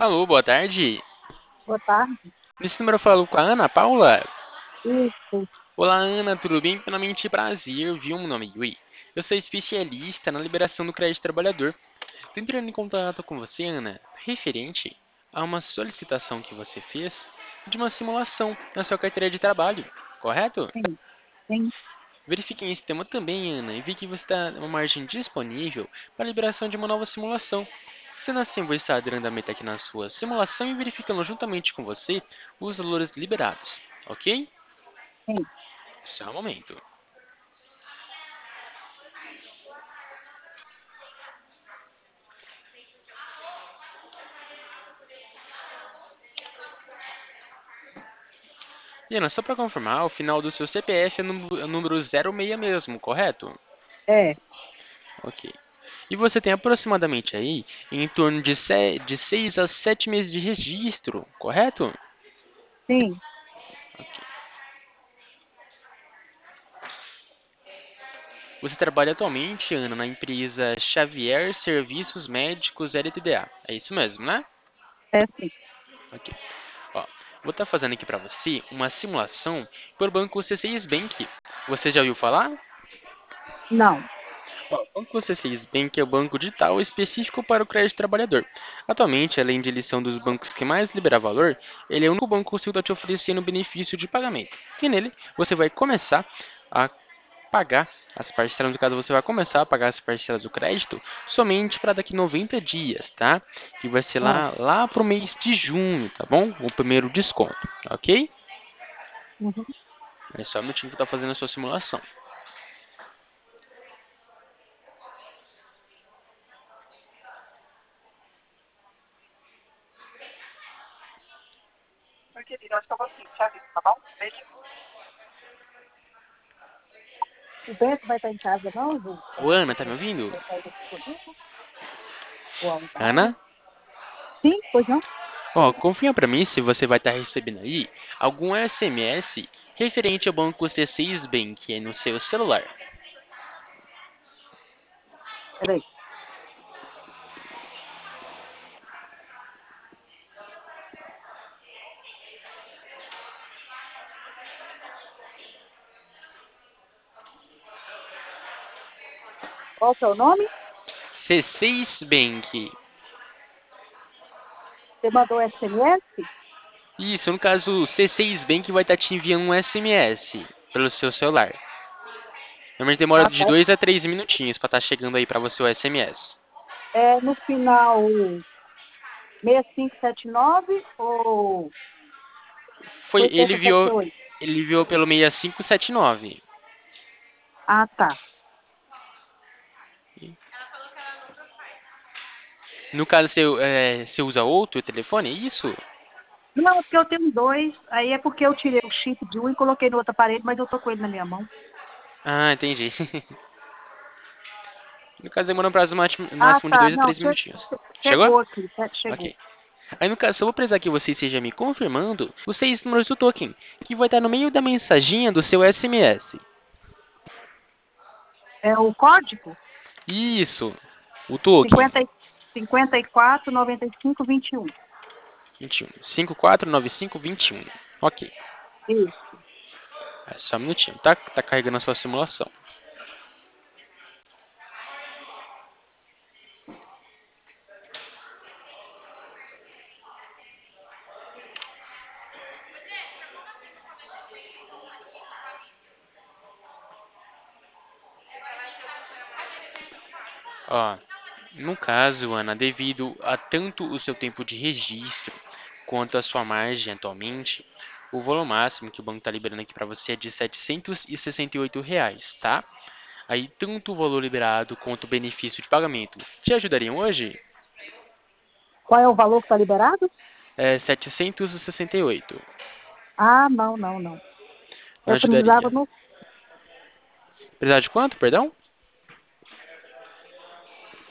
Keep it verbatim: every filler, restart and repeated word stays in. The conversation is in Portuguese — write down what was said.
Alô, boa tarde. Boa tarde. Nesse número eu falo com a Ana Paula. Isso. Olá, Ana, tudo bem? Primeiramente, prazer, viu? Meu nome é Yui. Eu sou especialista na liberação do crédito trabalhador. Estou entrando em contato com você, Ana, referente a uma solicitação que você fez de uma simulação na sua carteira de trabalho, correto? Sim, sim. Verifiquei esse tema também, Ana, e vi que você está uma margem disponível para a liberação de uma nova simulação. Sendo assim, vou estar dando a meta aqui na sua simulação e verificando juntamente com você os valores liberados, ok? Sim. Só um momento. E Ana, só para confirmar, o final do seu C P F é número, é o número zero seis mesmo, correto? É, Ok. E você tem aproximadamente aí em torno de, se, de seis a sete meses de registro, correto? sim. Você trabalha atualmente, Ana, na empresa Xavier Serviços Médicos L T D A. É isso mesmo, né? É, sim. Ok. Ó, vou estar fazendo aqui para você uma simulação por banco C seis Bank. Você já ouviu falar? Não. Ó, o Banco C seis Bank é o banco digital específico para o crédito trabalhador. Atualmente, além de ele ser um dos bancos que mais libera valor, ele é o único banco que está te oferecendo benefício de pagamento. E nele, você vai começar a pagar as parcelas, no caso, você vai começar a pagar as parcelas do crédito somente para daqui noventa dias, tá? Que vai ser Ah, lá, lá para o mês de junho, tá bom? O primeiro desconto, ok? uhum. É só um minutinho que eu tô fazendo a sua simulação. O Bento vai estar em casa, não, Ju? Ô, Ana, tá me ouvindo? Vai sair daqui comigo? Ou a Ana? Ana? Sim, pois não? Ó, confirma pra mim se você vai estar recebendo aí algum S M S referente ao banco C seis Bank aí no seu celular. Peraí. Qual que é o nome? C seis Bank. Você mandou S M S? Isso, no caso, o C seis Bank vai estar te enviando um S M S pelo seu celular. Normalmente demora Ah, de tá. dois a três minutinhos para estar chegando aí para você o S M S. É no final seis cinco sete nove ou Foi, ele oitenta e enviou, oito? ele enviou pelo seis cinco sete nove. Ah, tá. No caso, você, é, você usa outro telefone, é isso? Não, é porque eu tenho dois. Aí é porque eu tirei o chip de um e coloquei no outro aparelho, mas eu tô com ele na minha mão. Ah, entendi. No caso, demora um prazo máximo Ah, máximo de tá. dois a Não, três che- minutinhos. che- Chegou? chegou aqui. che- Chegou. Ok. Aí no caso, só vou precisar que você esteja me confirmando os seis números do token, que vai estar no meio da mensaginha do seu S M S. É o código? Isso, o token. cinquenta, e- cinquenta e quatro, noventa e cinco, vinte e um. vinte e um. cinco quatro nove cinco dois um. Ok. Isso. É só um minutinho, tá? Tá carregando a sua simulação. Ó, no caso, Ana, devido a tanto o seu tempo de registro quanto a sua margem atualmente, o valor máximo que o banco está liberando aqui para você é de setecentos e sessenta e oito reais, tá? Aí, tanto o valor liberado quanto o benefício de pagamento te ajudariam hoje? Qual é o valor que está liberado? É setecentos e sessenta e oito. Ah, não, não, não. Não Eu precisava ajudaria. no. Precisar de quanto, perdão?